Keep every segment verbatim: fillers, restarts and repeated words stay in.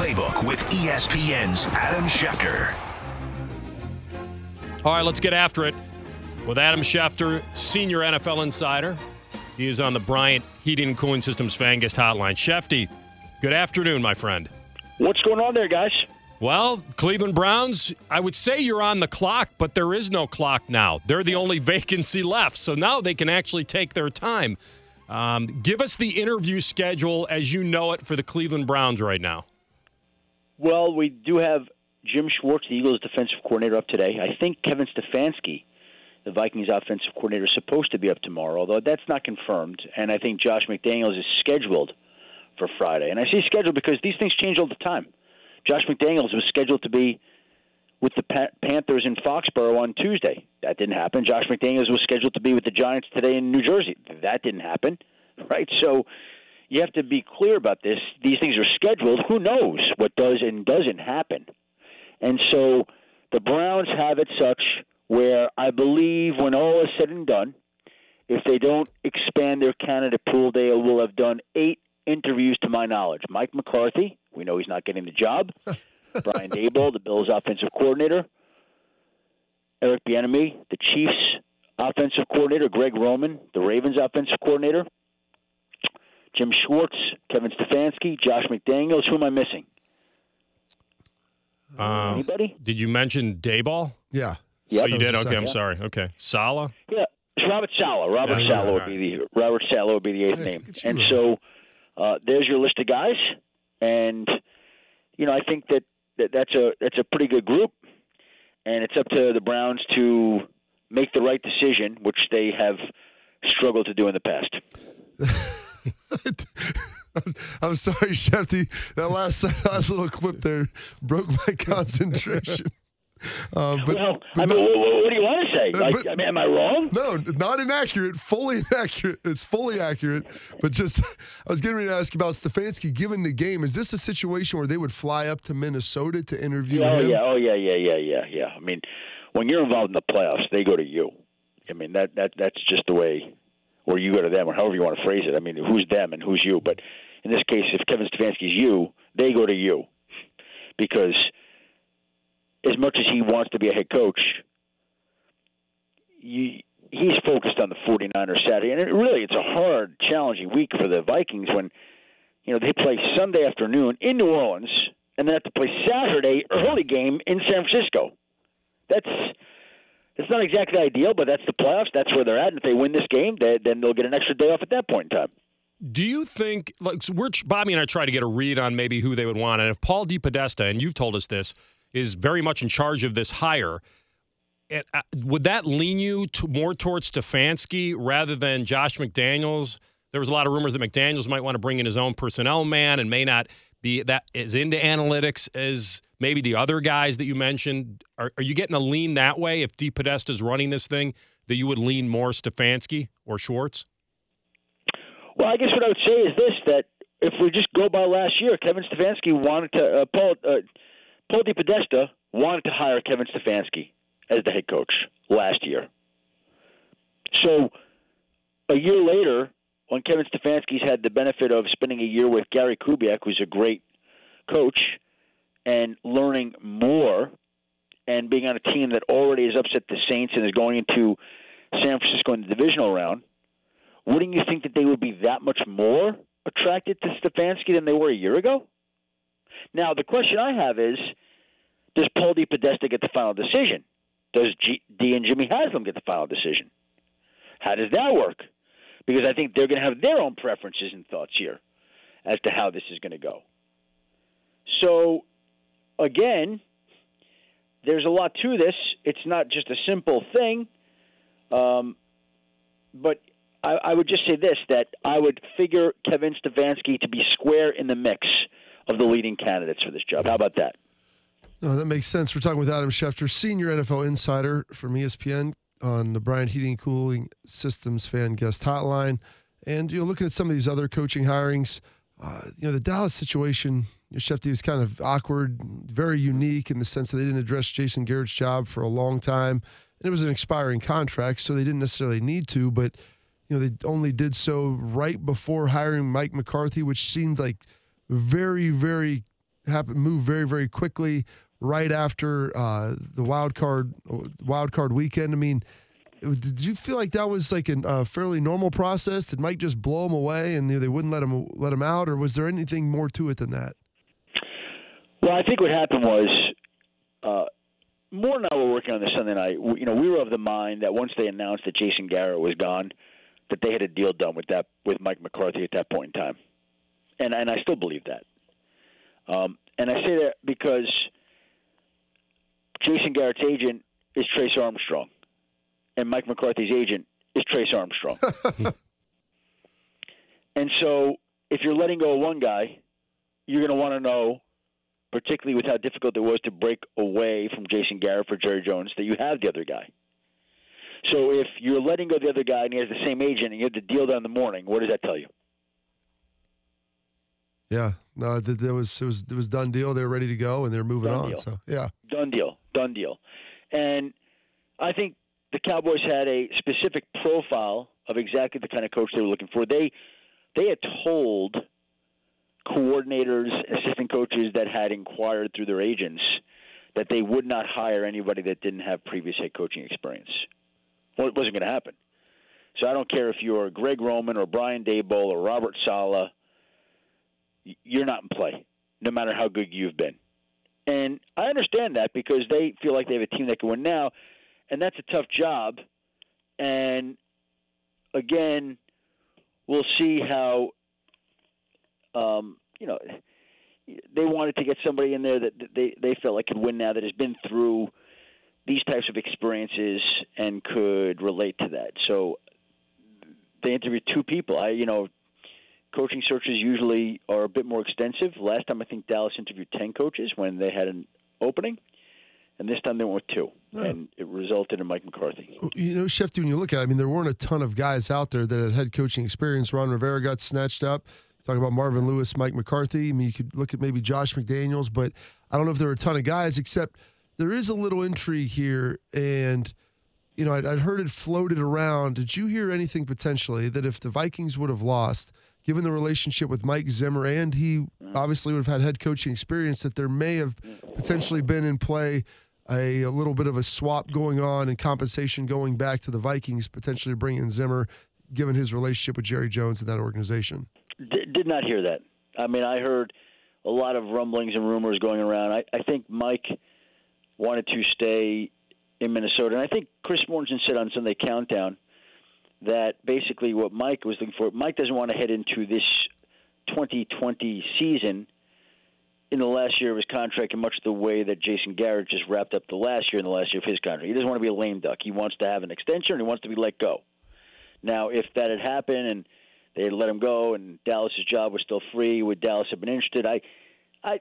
Playbook with E S P N's Adam Schefter. All right, let's get after it with Adam Schefter, senior N F L insider. He is on the Bryant Heating and Cooling Systems Fan Guest Hotline. Shefty, good afternoon, my friend. What's going on there, guys? Well, Cleveland Browns, I would say you're on the clock, but there is no clock now. They're the only vacancy left, so now they can actually take their time. Um, give us the interview schedule as you know it for the Cleveland Browns right now. Well, we do have Jim Schwartz, the Eagles defensive coordinator, up today. I think Kevin Stefanski, the Vikings offensive coordinator, is supposed to be up tomorrow, although that's not confirmed. And I think Josh McDaniels is scheduled for Friday. And I say scheduled because these things change all the time. Josh McDaniels was scheduled to be with the pa- Panthers in Foxborough on Tuesday. That didn't happen. Josh McDaniels was scheduled to be with the Giants today in New Jersey. That didn't happen, right? So you have to be clear about this. These things are scheduled. Who knows what does and doesn't happen? And so the Browns have it such where I believe when all is said and done, if they don't expand their candidate pool, they will have done eight interviews to my knowledge. Mike McCarthy, we know he's not getting the job. Brian Daboll, the Bills' offensive coordinator. Eric Bieniemy, the Chiefs' offensive coordinator. Greg Roman, the Ravens' offensive coordinator. Jim Schwartz, Kevin Stefanski, Josh McDaniels. Who am I missing? Um, Anybody? Did you mention Dayball? Yeah. Yeah, Oh, you did? Okay, second. I'm sorry. Okay. Sala? Yeah, it's Robert Saleh. Robert Yeah, Saleh right. would be the Robert Saleh would be the eighth Hey, name. look at you, And Robert. so uh, there's your list of guys, and you know I think that, that that's a that's a pretty good group, and it's up to the Browns to make the right decision, which they have struggled to do in the past. I'm sorry, Shefty. That last last little clip there broke my concentration. Uh, but, well, but I mean, no, what, what do you want to say? Uh, Like, but- I mean, am I wrong? no, not inaccurate. Fully inaccurate. It's fully accurate. But just, I was getting ready to ask about Stefanski. Given the game, is this a situation where they would fly up to Minnesota to interview Oh him? yeah, oh yeah, yeah, yeah, yeah, yeah. I mean, when you're involved in the playoffs, they go to you. I mean, that that that's just the way, or you go to them, or however you want to phrase it. I mean, who's them and who's you? But in this case, if Kevin Stefanski's you, they go to you, because as much as he wants to be a head coach, you, he's focused on the 49ers Saturday, and it really it's a hard, challenging week for the Vikings when you know they play Sunday afternoon in New Orleans and then have to play Saturday early game in San Francisco. That's it's not exactly ideal, but that's the playoffs. That's where they're at. And if they win this game, they, then they'll get an extra day off at that point in time. Do you think, like, so we're Bobby and I try to get a read on maybe who they would want, and if Paul DePodesta, and you've told us this, is very much in charge of this hire, it, uh, would that lean you to more towards Stefanski rather than Josh McDaniels? There was a lot of rumors that McDaniels might want to bring in his own personnel man and may not be that as into analytics as maybe the other guys that you mentioned. Are, are you getting a lean that way if DePodesta is running this thing, that you would lean more Stefanski or Schwartz? Well, I guess what I would say is this, that if we just go by last year, Kevin Stefanski wanted to uh, – Paul, uh, Paul DePodesta wanted to hire Kevin Stefanski as the head coach last year. So a year later, when Kevin Stefanski's had the benefit of spending a year with Gary Kubiak, who's a great coach, and learning more and being on a team that already has upset the Saints and is going into San Francisco in the divisional round, wouldn't you think that they would be that much more attracted to Stefanski than they were a year ago? Now, the question I have is, does Paul DePodesta get the final decision? Does G- D and Jimmy Haslam get the final decision? How does that work? Because I think they're going to have their own preferences and thoughts here as to how this is going to go. So, again, there's a lot to this. It's not just a simple thing. Um, but I, I would just say this, that I would figure Kevin Stefanski to be square in the mix of the leading candidates for this job. How about that? No, that makes sense. We're talking with Adam Schefter, senior N F L insider from E S P N on the Bryant Heating and Cooling Systems Fan Guest Hotline. And, you know, looking at some of these other coaching hirings, uh, you know, the Dallas situation, you know, Schefter was kind of awkward, very unique in the sense that they didn't address Jason Garrett's job for a long time. And it was an expiring contract, so they didn't necessarily need to, but, you know, they only did so right before hiring Mike McCarthy, which seemed like very, very happened, moved very, very quickly right after uh, the wild card wild card weekend. I mean, did you feel like that was like a uh, fairly normal process? Did Mike just blow him away and they wouldn't let him let him out, or was there anything more to it than that? Well, I think what happened was, uh, Moore and I were working on this Sunday night. We, you know, we were of the mind that once they announced that Jason Garrett was gone, that they had a deal done with that with Mike McCarthy at that point in time, and and I still believe that. Um, and I say that because Jason Garrett's agent is Trace Armstrong, and Mike McCarthy's agent is Trace Armstrong. And so, if you're letting go of one guy, you're going to want to know, particularly with how difficult it was to break away from Jason Garrett for Jerry Jones, that you have the other guy. So if you're letting go of the other guy and he has the same agent and you have the deal done in the morning, what does that tell you? Yeah, no, there was it was it was done deal. They were ready to go and they're moving Done on. deal. So yeah, Done deal, done deal. And I think the Cowboys had a specific profile of exactly the kind of coach they were looking for. They they had told coordinators, assistant coaches that had inquired through their agents that they would not hire anybody that didn't have previous head coaching experience. Well, it wasn't going to happen. So I don't care if you're Greg Roman or Brian Daboll or Robert Saleh, you're not in play, no matter how good you've been. And I understand that because they feel like they have a team that can win now, and that's a tough job. And, again, we'll see how um, – you know, they wanted to get somebody in there that they, they felt like could win now, that has been through these types of experiences and could relate to that. So they interviewed two people. I, you know, coaching searches usually are a bit more extensive. Last time I think Dallas interviewed ten coaches when they had an opening, and this time they went with two, yeah. And it resulted in Mike McCarthy. You know, Shefty, when you look at it, I mean, there weren't a ton of guys out there that had head coaching experience. Ron Rivera got snatched up. Talk about Marvin Lewis, Mike McCarthy. I mean, you could look at maybe Josh McDaniels, but I don't know if there were a ton of guys, except there is a little intrigue here. And, you know, I'd, I'd heard it floated around. Did you hear anything potentially that if the Vikings would have lost, given the relationship with Mike Zimmer, and he obviously would have had head coaching experience, that there may have potentially been in play a, a little bit of a swap going on and compensation going back to the Vikings, potentially bringing Zimmer, given his relationship with Jerry Jones and that organization? Did, did not hear that. I mean, I heard a lot of rumblings and rumors going around. I, I think Mike wanted to stay in Minnesota. And I think Chris Mortensen said on Sunday Countdown that basically what Mike was looking for, Mike doesn't want to head into this twenty twenty season in the last year of his contract in much the way that Jason Garrett just wrapped up the last year in the last year of his contract. He doesn't want to be a lame duck. He wants to have an extension and he wants to be let go. Now, if that had happened and they had let him go and Dallas's job was still free, would Dallas have been interested? I, I,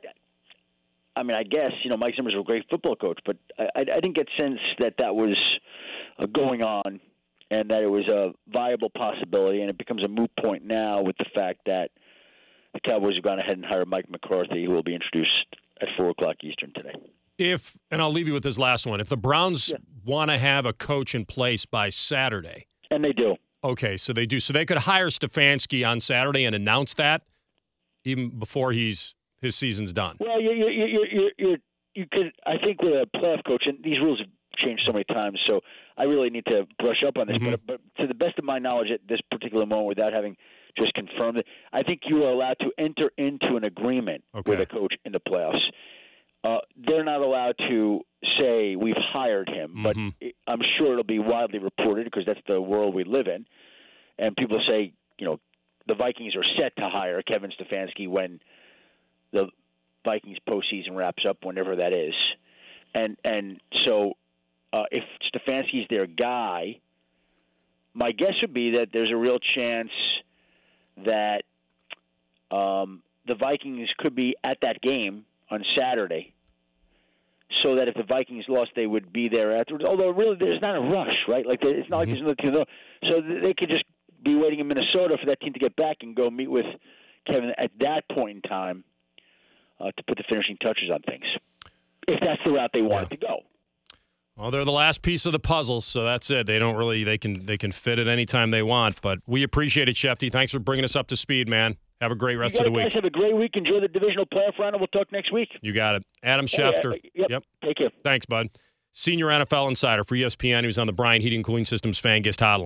I mean, I guess, you know, Mike Zimmer's a great football coach, but I, I, I didn't get sense that that was uh, going on and that it was a viable possibility, and it becomes a moot point now with the fact that the Cowboys have gone ahead and hired Mike McCarthy, who will be introduced at four o'clock Eastern today. If, and I'll leave you with this last one, if the Browns yeah. want to have a coach in place by Saturday. And they do. Okay, so they do. So they could hire Stefanski on Saturday and announce that even before he's his season's done. Well, you you you you you, you could. I think with a playoff coach, and these rules have changed so many times, so I really need to brush up on this. Mm-hmm. But but to the best of my knowledge, at this particular moment, without having just confirmed it, I think you are allowed to enter into an agreement okay. with a coach in the playoffs. Uh, they're not allowed to say we've hired him, but mm-hmm. I'm sure it'll be widely reported because that's the world we live in. And people say, you know, the Vikings are set to hire Kevin Stefanski when the Vikings postseason wraps up, whenever that is. And and so uh, if Stefanski's their guy, my guess would be that there's a real chance that um, the Vikings could be at that game on Saturday, so that if the Vikings lost, they would be there afterwards. Although, really, there's not a rush, right? Like, it's not mm-hmm. like there's no – so they could just be waiting in Minnesota for that team to get back and go meet with Kevin at that point in time uh, to put the finishing touches on things, if that's the route they wanted yeah. to go. Well, they're the last piece of the puzzle, so that's it. They don't really – they can they can fit it anytime they want. But we appreciate it, Shefty. Thanks for bringing us up to speed, man. Have a great rest you of the guys week. Have a great week. Enjoy the divisional playoff round, and we'll talk next week. You got it. Adam Hey, Schefter. uh, yep. Yep. Take care. Thanks, bud. Senior N F L insider for E S P N. He was on the Bryant Heating and Cooling Systems Fan Guest Hotline.